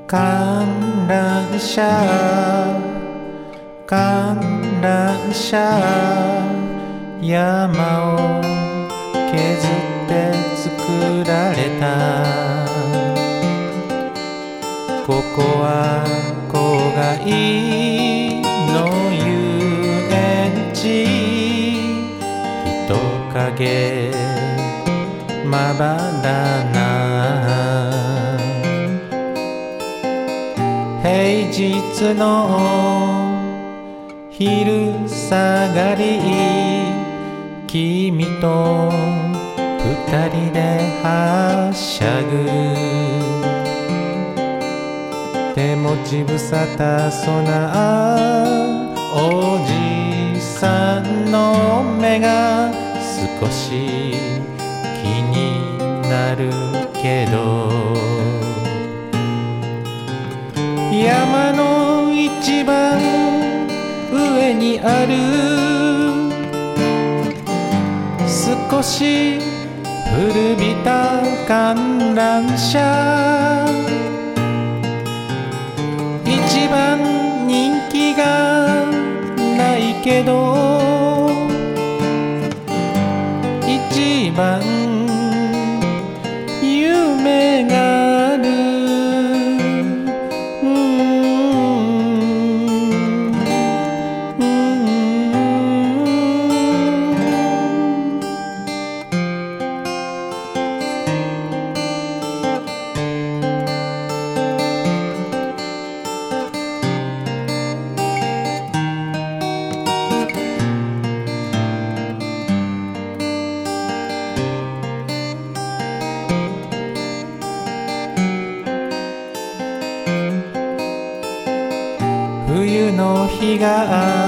観覧車観覧車山を削って作られたここは郊外の遊園地人影まばらな平日の昼下がり君と二人ではしゃぐ手持ち無沙汰そうなおじさんの目が少し気になるけど山の一番上にある少し古びた観覧車一番人気がないけど一番夢がある冬の日が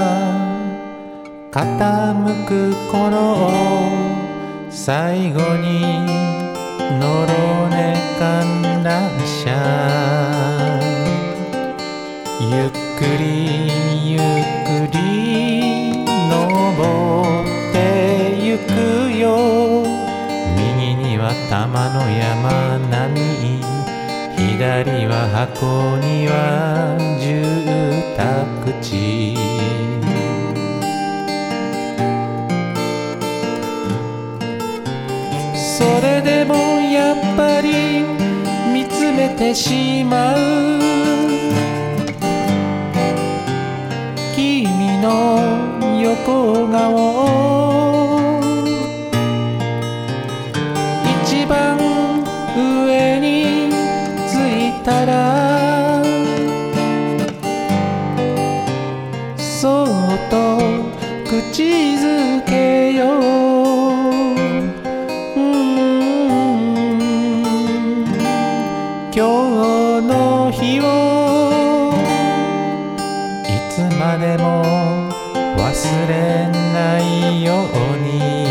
傾く頃最後に乗ろうね観覧車ゆっくりゆっくり登ってゆくよ右には玉の山並み左は箱庭住宅地それでもやっぱり見つめてしまう君の横顔一番上に着いたらそっと口づけよう今日の日をいつまでも忘れないように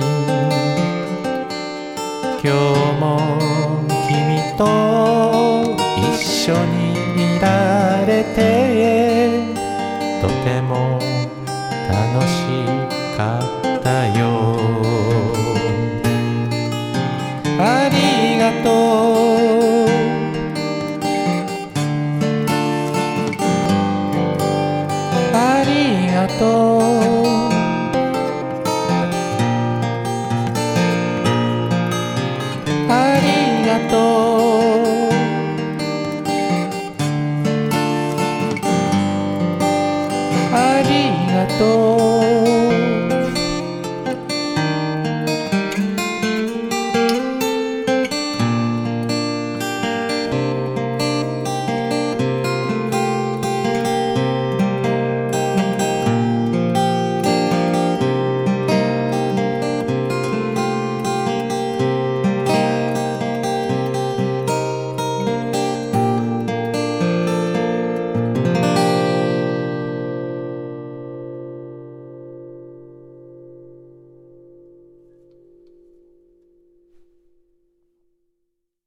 今日も君と一緒にいられてとても楽しかったよありがとうありがとうありがとうありがとう